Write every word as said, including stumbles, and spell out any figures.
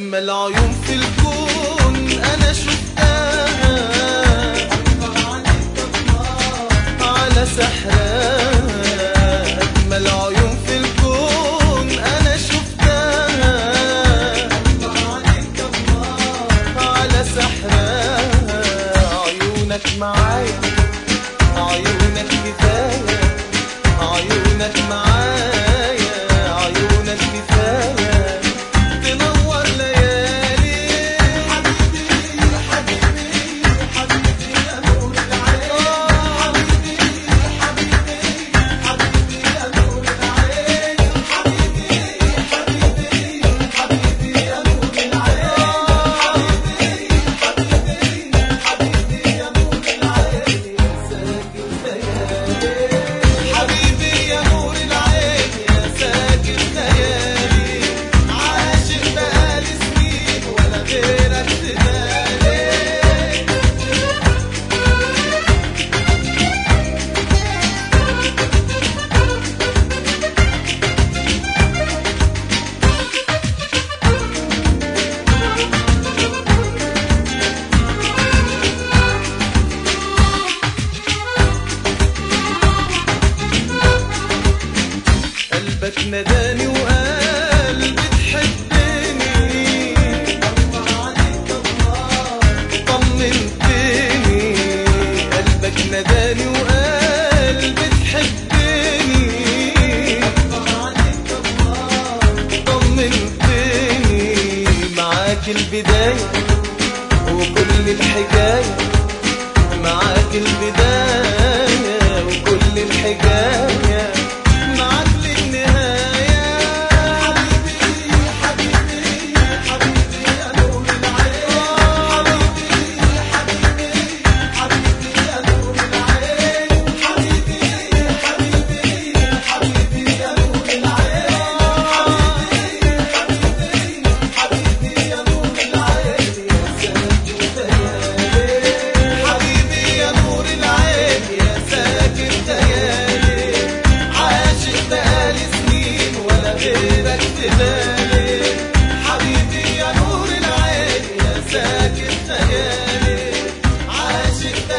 أجمل عيون في الكون أنا شفتها على سحرها. أجمل عيون في الكون أنا شفتها على سحرها. عيونك معايا عيونك كفاية عيونك معايا عيونك كفاية تنور ليالي. حبيبي حبيبي حبيبي يا نور العين. حبيبي حبيبي حبيبي يا نور العين. حبيبي حبيبي حبيبي يا نور العين. حبيبي حبيبي حبيبي يا نور العين. يا ساكن ليالي. حبيبي يا نور العين يا ساكن ليالي. عاشق بقالي سنين ولا غيرك تبالي. قلبك نداني وقال بتحبني. طمنتني. قلبك نداني وقال بتحبني. طمنتني. معاك البداية وكل الحكاية. معاك البداية وكل الحكاية. معاك للنهاية. حبيبي حبيبي حبيبي يا نور العين. حبيبي حبيبي حبيبي يا نور العين. حبيبي حبيبي حبيبي يا نور العين. حبيبي حبيبي يا نور العين. يا ساكن ليالي. حبيبي يا نور العين يا ساكن ليالي. عاشق بقالي سنين ولا غيرك تبالي. حبيبي يا نور العين يا ساكن ليالي. عاشق